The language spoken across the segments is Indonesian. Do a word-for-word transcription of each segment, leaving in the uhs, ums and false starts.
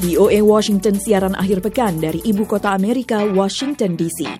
V O A Washington siaran akhir pekan dari Ibu Kota Amerika, Washington D C.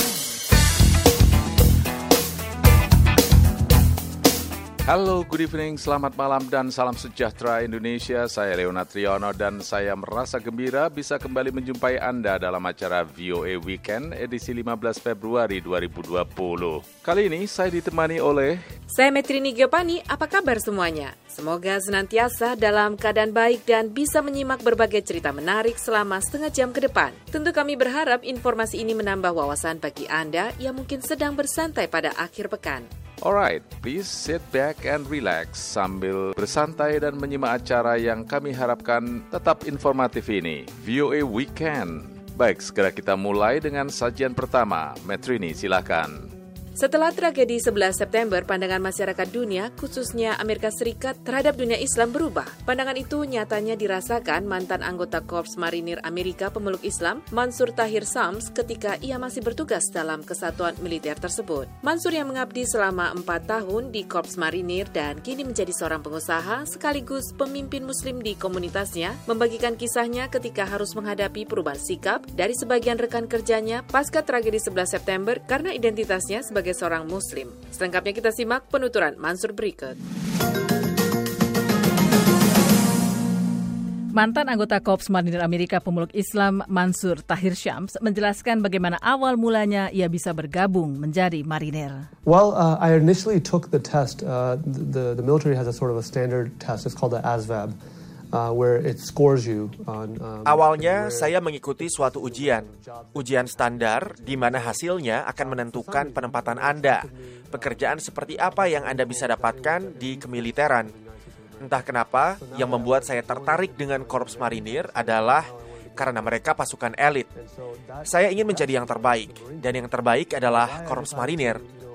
Halo, good evening, selamat malam dan salam sejahtera Indonesia. Saya Leonard Triono dan saya merasa gembira bisa kembali menjumpai Anda dalam acara V O A Weekend edisi lima belas Februari dua ribu dua puluh. Kali ini saya ditemani oleh... Saya Metrini Giopani, apa kabar semuanya? Semoga senantiasa dalam keadaan baik dan bisa menyimak berbagai cerita menarik selama setengah jam ke depan. Tentu kami berharap informasi ini menambah wawasan bagi Anda yang mungkin sedang bersantai pada akhir pekan. Alright, please sit back and relax sambil bersantai dan menyimak acara yang kami harapkan tetap informatif ini. V O A Weekend. Baik, segera kita mulai dengan sajian pertama. Metrini, silakan. Setelah tragedi sebelas September, pandangan masyarakat dunia, khususnya Amerika Serikat, terhadap dunia Islam berubah. Pandangan itu nyatanya dirasakan mantan anggota Korps Marinir Amerika pemeluk Islam, Mansur Tahir Shams, ketika ia masih bertugas dalam kesatuan militer tersebut. Mansur yang mengabdi selama empat tahun di Korps Marinir dan kini menjadi seorang pengusaha sekaligus pemimpin muslim di komunitasnya, membagikan kisahnya ketika harus menghadapi perubahan sikap dari sebagian rekan kerjanya pasca tragedi sebelas September karena identitasnya sebagai sebagai seorang muslim. Selengkapnya kita simak penuturan Mansur berikut. Mantan anggota Korps Marinir Amerika pemeluk Islam Mansur Tahir Shams menjelaskan bagaimana awal mulanya ia bisa bergabung menjadi marinir. Well, uh, I initially took the test. Uh, the, the military has a sort of a standard test. It's called the A S V A B. Uh, where it scores you on, um, Awalnya saya mengikuti suatu ujian, ujian standar di mana hasilnya akan menentukan penempatan Anda, pekerjaan seperti apa yang Anda bisa dapatkan di kemiliteran. Entah kenapa, yang membuat saya tertarik dengan Korps Marinir adalah karena mereka pasukan elit. Saya ingin menjadi yang terbaik, dan yang terbaik adalah Korps Marinir.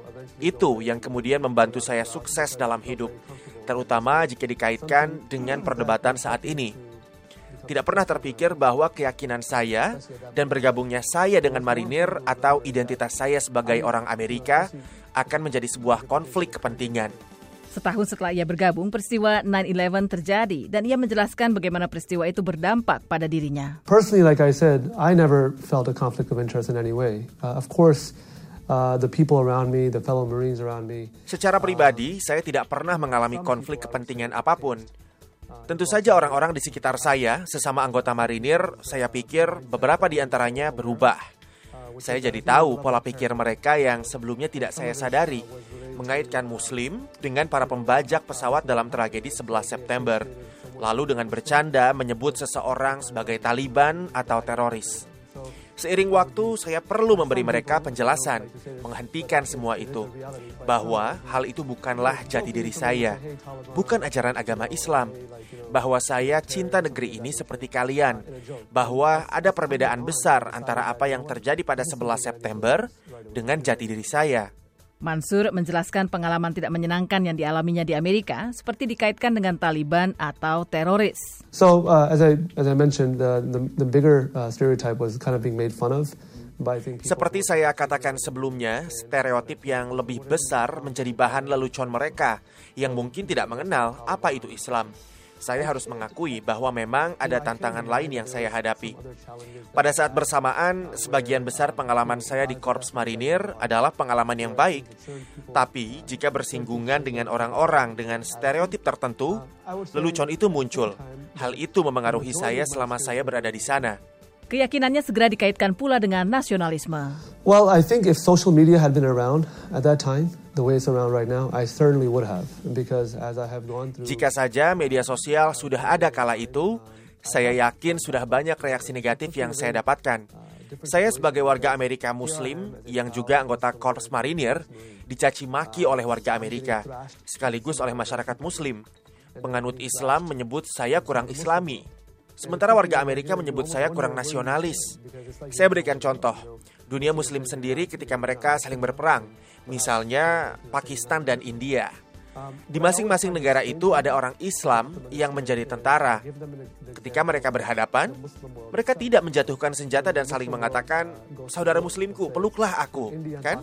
Itu yang kemudian membantu saya sukses dalam hidup, terutama jika dikaitkan dengan perdebatan saat ini. Tidak pernah terpikir bahwa keyakinan saya dan bergabungnya saya dengan marinir atau identitas saya sebagai orang Amerika akan menjadi sebuah konflik kepentingan. Setahun setelah ia bergabung, peristiwa nine eleven terjadi dan ia menjelaskan bagaimana peristiwa itu berdampak pada dirinya. Personally, like I said, I never felt a conflict of interest in any way. Uh, of course, Uh, the people around me, the fellow Marines around me. Secara pribadi, saya tidak pernah mengalami konflik kepentingan apapun. Tentu saja orang-orang di sekitar saya, sesama anggota marinir, saya pikir beberapa di antaranya berubah. Saya jadi tahu pola pikir mereka yang sebelumnya tidak saya sadari, mengaitkan Muslim dengan para pembajak pesawat dalam tragedi sebelas September, lalu dengan bercanda menyebut seseorang sebagai Taliban atau teroris. Seiring waktu, saya perlu memberi mereka penjelasan, menghentikan semua itu, bahwa hal itu bukanlah jati diri saya, bukan ajaran agama Islam, bahwa saya cinta negeri ini seperti kalian, bahwa ada perbedaan besar antara apa yang terjadi pada sebelas September dengan jati diri saya. Mansur menjelaskan pengalaman tidak menyenangkan yang dialaminya di Amerika seperti dikaitkan dengan Taliban atau teroris. So, uh, as I as I mentioned, the the, the bigger uh, stereotype was kind of being made fun of. But I think people... Seperti saya katakan sebelumnya, stereotip yang lebih besar menjadi bahan lelucon mereka yang mungkin tidak mengenal apa itu Islam. Saya harus mengakui bahwa memang ada tantangan lain yang saya hadapi. Pada saat bersamaan, sebagian besar pengalaman saya di Korps Marinir adalah pengalaman yang baik. Tapi, jika bersinggungan dengan orang-orang dengan stereotip tertentu, lelucon itu muncul. Hal itu memengaruhi saya selama saya berada di sana. Keyakinannya segera dikaitkan pula dengan nasionalisme. Well, I think if social media had been around at that time, the way it's around right now, I certainly would have. Because as I have gone through... Jika saja media sosial sudah ada kala itu, saya yakin sudah banyak reaksi negatif yang saya dapatkan. Saya sebagai warga Amerika Muslim yang juga anggota Korps Marinir dicaci maki oleh warga Amerika, sekaligus oleh masyarakat Muslim. Penganut Islam menyebut saya kurang Islami. Sementara warga Amerika menyebut saya kurang nasionalis. Saya berikan contoh, dunia Muslim sendiri ketika mereka saling berperang, misalnya Pakistan dan India. Di masing-masing negara itu ada orang Islam yang menjadi tentara. Ketika mereka berhadapan, mereka tidak menjatuhkan senjata dan saling mengatakan, saudara Muslimku, peluklah aku, kan?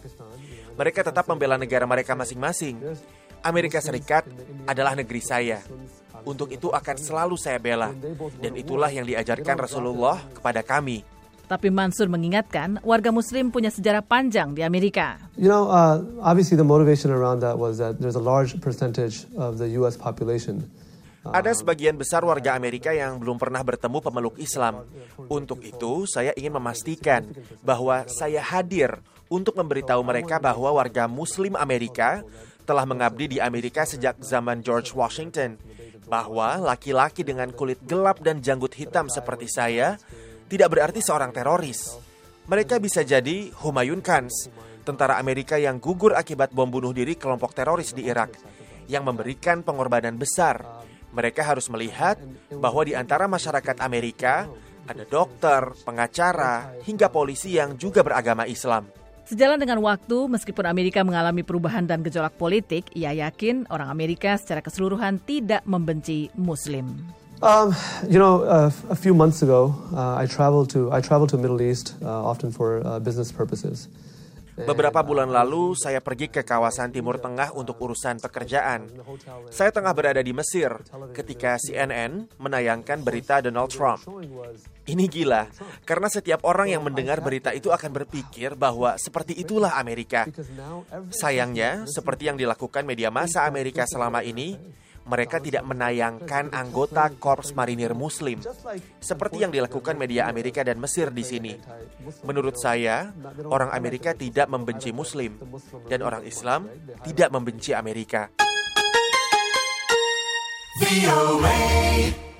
Mereka tetap membela negara mereka masing-masing. Amerika Serikat adalah negeri saya. Untuk itu akan selalu saya bela. Dan itulah yang diajarkan Rasulullah kepada kami. Tapi Mansur mengingatkan, warga Muslim punya sejarah panjang di Amerika. You know, uh, obviously the motivation around that was that there's a large percentage of the U S population. Ada sebagian besar warga Amerika yang belum pernah bertemu pemeluk Islam. Untuk itu, saya ingin memastikan bahwa saya hadir untuk memberitahu mereka bahwa warga Muslim Amerika telah mengabdi di Amerika sejak zaman George Washington. Bahwa laki-laki dengan kulit gelap dan janggut hitam seperti saya tidak berarti seorang teroris. Mereka bisa jadi Humayun Kans, tentara Amerika yang gugur akibat bom bunuh diri kelompok teroris di Irak, yang memberikan pengorbanan besar. Mereka harus melihat bahwa di antara masyarakat Amerika ada dokter, pengacara, hingga polisi yang juga beragama Islam. Sejalan dengan waktu, meskipun Amerika mengalami perubahan dan gejolak politik, ia yakin orang Amerika secara keseluruhan tidak membenci Muslim. Um, you know, uh, a few months ago, uh, I traveled to I traveled to Middle East, uh, often for uh, business purposes. Beberapa bulan lalu, saya pergi ke kawasan Timur Tengah untuk urusan pekerjaan. Saya tengah berada di Mesir ketika C N N menayangkan berita Donald Trump. Ini gila, karena setiap orang yang mendengar berita itu akan berpikir bahwa seperti itulah Amerika. Sayangnya, seperti yang dilakukan media massa Amerika selama ini, mereka tidak menayangkan anggota Korps Marinir Muslim, seperti yang dilakukan media Amerika dan Mesir di sini. Menurut saya, orang Amerika tidak membenci Muslim, dan orang Islam tidak membenci Amerika. V O A